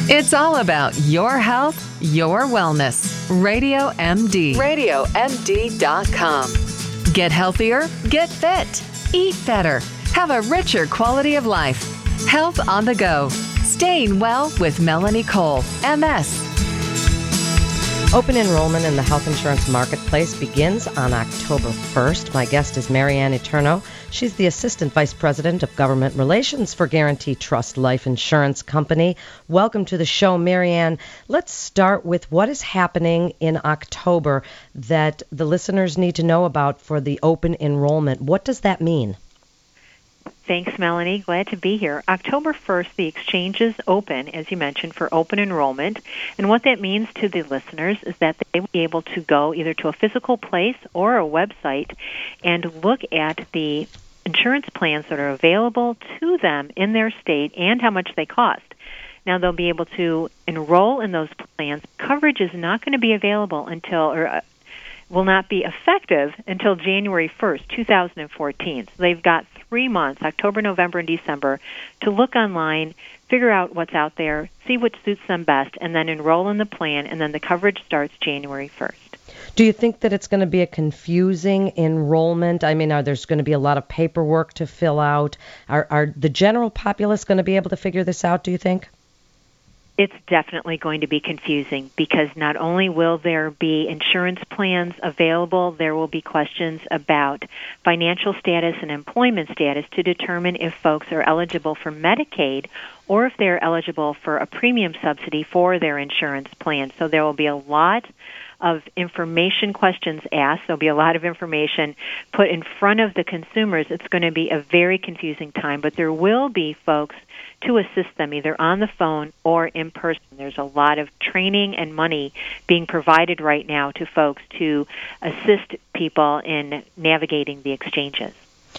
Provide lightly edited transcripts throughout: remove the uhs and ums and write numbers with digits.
It's all about your health, your wellness. Radio MD. RadioMD.com. Get healthier, get fit, eat better, have a richer quality of life. Health on the go. Staying well with Melanie Cole, MS. Open enrollment in the health insurance marketplace begins on October 1st. My guest is Marianne Eterno. She's the Assistant Vice President of Government Relations for Guarantee Trust Life Insurance Company. Welcome to the show, Marianne. Let's start with what is happening in October that the listeners need to know about for the open enrollment. What does that mean? Thanks, Melanie. Glad to be here. October 1st, the exchanges open, as you mentioned, for open enrollment. And what that means to the listeners is that they will be able to go either to a physical place or a website and look at the insurance plans that are available to them in their state and how much they cost. Now, they'll be able to enroll in those plans. Coverage is not going to be available will not be effective until January 1st, 2014. So they've got 3 months, October, November, and December, to look online, figure out what's out there, see what suits them best, and then enroll in the plan, and then the coverage starts January 1st. Do you think that it's going to be a confusing enrollment? I mean, there's going to be a lot of paperwork to fill out? Are the general populace going to be able to figure this out, do you think? It's definitely going to be confusing because not only will there be insurance plans available, there will be questions about financial status and employment status to determine if folks are eligible for Medicaid or if they're eligible for a premium subsidy for their insurance plan. So there will be a lot of information questions asked. There'll be a lot of information put in front of the consumers. It's going to be a very confusing time, but there will be folks to assist them either on the phone or in person. There's a lot of training and money being provided right now to folks to assist people in navigating the exchanges.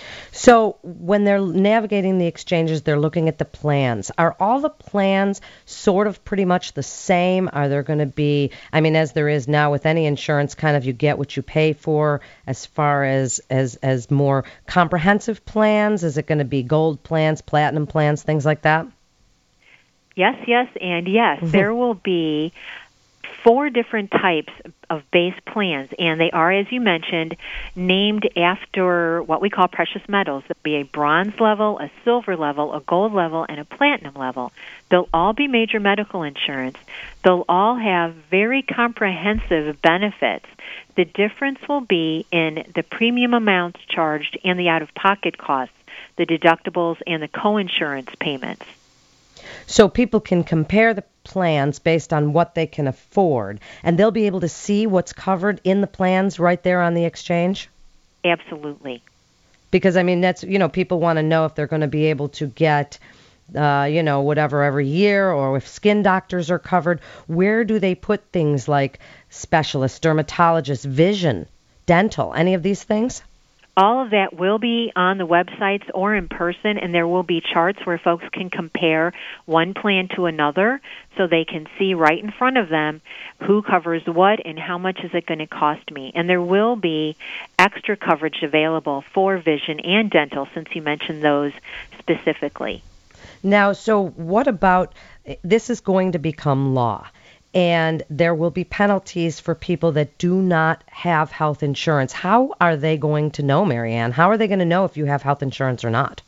So when they're navigating the exchanges, they're looking at the plans. Are all the plans sort of pretty much the same? Are there going to be, I mean, as there is now with any insurance, kind of you get what you pay for as far as more comprehensive plans? Is it going to be gold plans, platinum plans, things like that? Yes, and yes. Mm-hmm. There will be 4 different types of base plans, and they are, as you mentioned, named after what we call precious metals. There'll be a bronze level, a silver level, a gold level, and a platinum level. They'll all be major medical insurance. They'll all have very comprehensive benefits. The difference will be in the premium amounts charged and the out-of-pocket costs, the deductibles, and the co-insurance payments. So people can compare the plans based on what they can afford, and they'll be able to see what's covered in the plans right there on the exchange? Absolutely. Because, I mean, that's, people want to know if they're going to be able to get, whatever every year, or if skin doctors are covered. Where do they put things like specialists, dermatologists, vision, dental, any of these things? All of that will be on the websites or in person, and there will be charts where folks can compare one plan to another so they can see right in front of them who covers what and how much is it going to cost me. And there will be extra coverage available for vision and dental, since you mentioned those specifically. Now, so what about, this is going to become law, and there will be penalties for people that do not have health insurance. How are they going to know, Marianne? How are they going to know if you have health insurance or not?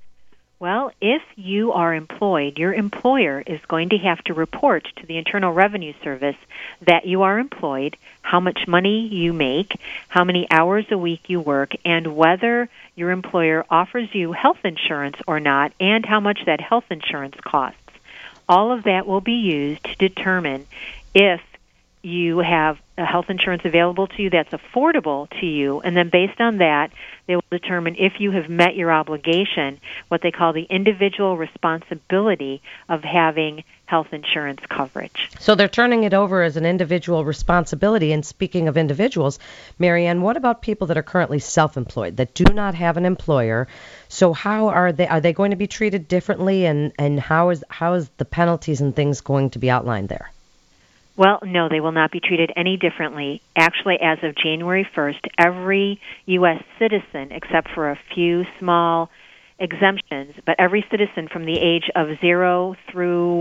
Well, if you are employed, your employer is going to have to report to the Internal Revenue Service that you are employed, how much money you make, how many hours a week you work, and whether your employer offers you health insurance or not, and how much that health insurance costs. All of that will be used to determine if you have a health insurance available to you that's affordable to you, and then based on that, they will determine if you have met your obligation, what they call the individual responsibility of having health insurance coverage. So they're turning it over as an individual responsibility. And speaking of individuals, Marianne, what about people that are currently self-employed, that do not have an employer? So how are they going to be treated differently, and how is the penalties and things going to be outlined there? Well, no, they will not be treated any differently. Actually, as of January 1st, every U.S. citizen, except for a few small exemptions, but every citizen from the age of 0 through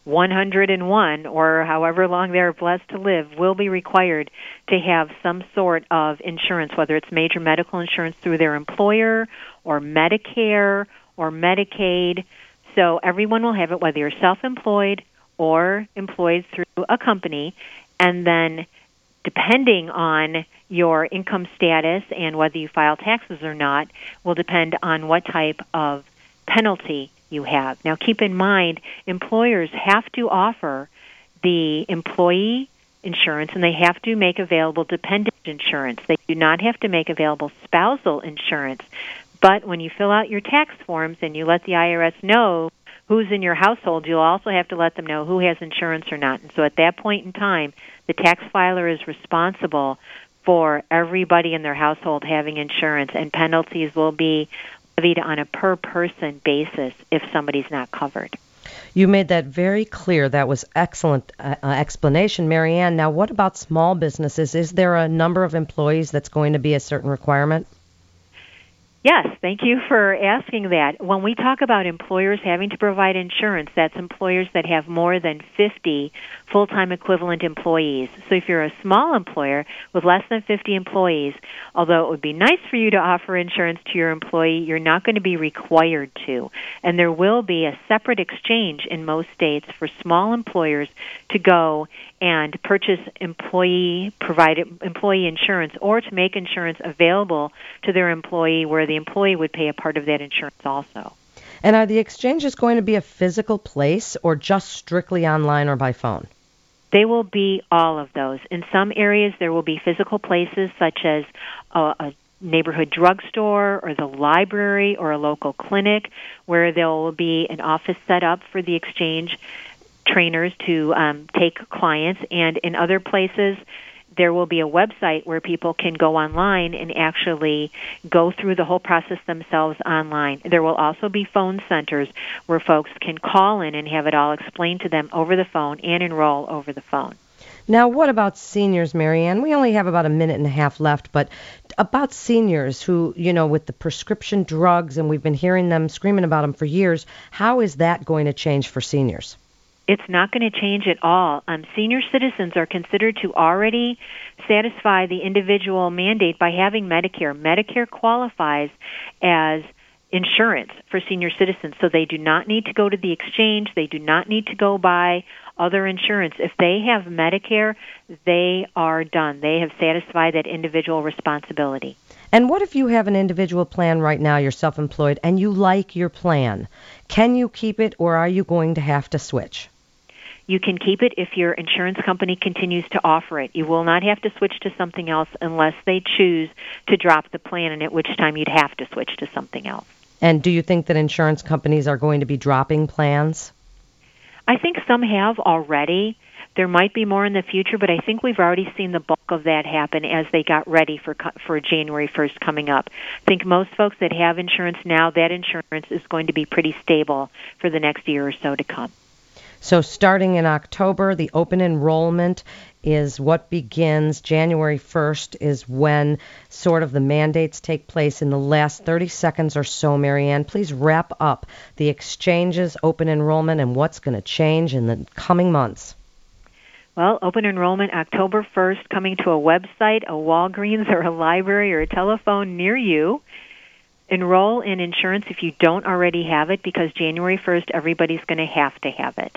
101 or however long they're blessed to live will be required to have some sort of insurance, whether it's major medical insurance through their employer or Medicare or Medicaid. So everyone will have it, whether you're self-employed or employed through a company. And then depending on your income status and whether you file taxes or not will depend on what type of penalty you have. Now, keep in mind, employers have to offer the employee insurance, and they have to make available dependent insurance. They do not have to make available spousal insurance. But when you fill out your tax forms and you let the IRS know who's in your household, you'll also have to let them know who has insurance or not. And so at that point in time, the tax filer is responsible for everybody in their household having insurance, and penalties will be levied on a per-person basis if somebody's not covered. You made that very clear. That was excellent explanation, Marianne. Now, what about small businesses? Is there a number of employees that's going to be a certain requirement? Yes, thank you for asking that. When we talk about employers having to provide insurance, that's employers that have more than 50 full-time equivalent employees. So if you're a small employer with less than 50 employees, although it would be nice for you to offer insurance to your employee, you're not going to be required to. And there will be a separate exchange in most states for small employers to go and purchase employee insurance, or to make insurance available to their employee where the employee would pay a part of that insurance also. And are the exchanges going to be a physical place or just strictly online or by phone? They will be all of those. In some areas there will be physical places such as a neighborhood drugstore or the library or a local clinic where there will be an office set up for the exchange trainers to take clients, and in other places there will be a website where people can go online and actually go through the whole process themselves online. There will also be phone centers where folks can call in and have it all explained to them over the phone and enroll over the phone. Now, what about seniors, Marianne? We only have about a minute and a half left, but about seniors who, with the prescription drugs, and we've been hearing them screaming about them for years, how is that going to change for seniors? It's not going to change at all. Senior citizens are considered to already satisfy the individual mandate by having Medicare. Medicare qualifies as insurance for senior citizens, so they do not need to go to the exchange. They do not need to go buy other insurance. If they have Medicare, they are done. They have satisfied that individual responsibility. And what if you have an individual plan right now, you're self-employed, and you like your plan? Can you keep it, or are you going to have to switch? You can keep it if your insurance company continues to offer it. You will not have to switch to something else unless they choose to drop the plan, and at which time you'd have to switch to something else. And do you think that insurance companies are going to be dropping plans? I think some have already. There might be more in the future, but I think we've already seen the bulk of that happen as they got ready for January 1st coming up. I think most folks that have insurance now, that insurance is going to be pretty stable for the next year or so to come. So starting in October, the open enrollment is what begins. January 1st is when sort of the mandates take place. In the last 30 seconds or so, Marianne, please wrap up the exchanges, open enrollment, and what's going to change in the coming months. Well, open enrollment October 1st, coming to a website, a Walgreens, or a library, or a telephone near you. Enroll in insurance if you don't already have it, because January 1st, everybody's going to have it.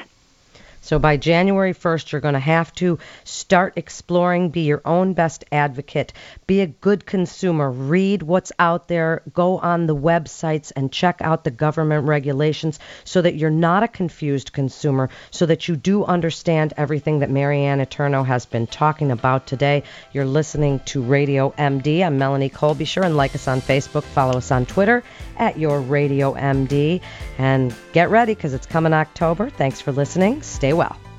So by January 1st, you're going to have to start exploring, be your own best advocate, be a good consumer, read what's out there, go on the websites and check out the government regulations so that you're not a confused consumer, so that you do understand everything that Marianne Eterno has been talking about today. You're listening to Radio MD. I'm Melanie Cole. Be sure and like us on Facebook, follow us on Twitter at Your Radio MD, and get ready because it's coming October. Thanks for listening. Stay well.